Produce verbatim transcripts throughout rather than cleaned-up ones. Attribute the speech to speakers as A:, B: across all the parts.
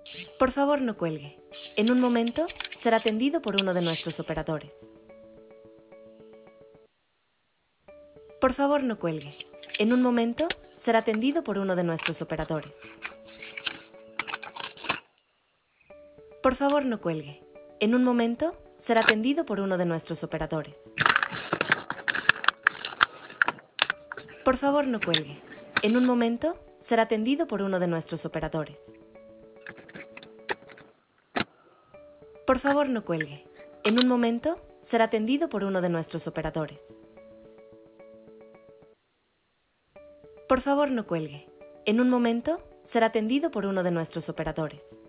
A: Por favor, no cuelgue. En un momento será atendido por uno de nuestros operadores. Por favor, no cuelgue. En un momento será atendido por uno de nuestros operadores. Por favor, no cuelgue. En un momento será atendido por uno de nuestros operadores. Por favor, no cuelgue. En un momento será atendido por uno de nuestros operadores. Por favor, no cuelgue. En un momento será atendido por uno de nuestros operadores. Por favor, no cuelgue. En un momento será atendido por uno de nuestros operadores.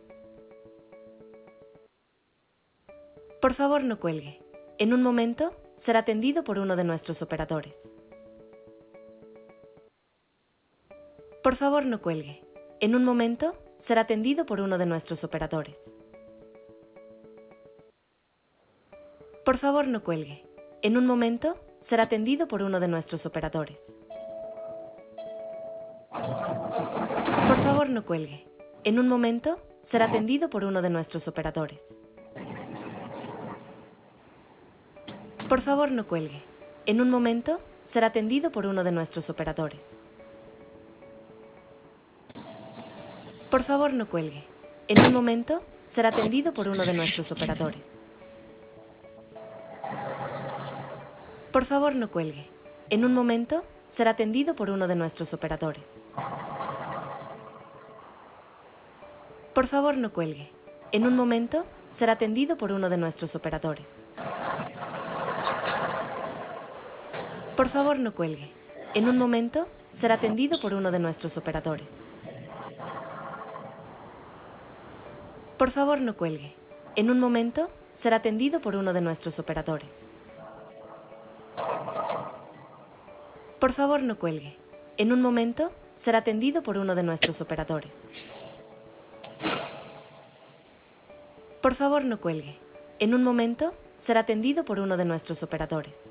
A: Por favor, no cuelgue. En un momento será atendido por uno de nuestros operadores. Por favor, no cuelgue. En un momento será atendido por uno de nuestros operadores. Por favor, no cuelgue. En un momento será atendido por uno de nuestros operadores. Por favor, no cuelgue. En un momento será atendido por uno de nuestros operadores. Por favor, no cuelgue. En un momento será atendido por uno de nuestros operadores. Por favor, no cuelgue. En un momento será atendido por uno de nuestros operadores. Por favor, no cuelgue. En un momento será atendido por uno de nuestros operadores. Por favor, no cuelgue. En un momento será atendido por uno de nuestros operadores. Por favor, no cuelgue. En un momento será atendido por uno de nuestros operadores. Por favor, no cuelgue. En un momento será atendido por uno de nuestros operadores. Por favor, no cuelgue. En un momento será atendido por uno de nuestros operadores. Por favor, no cuelgue. En un momento será atendido por uno de nuestros operadores.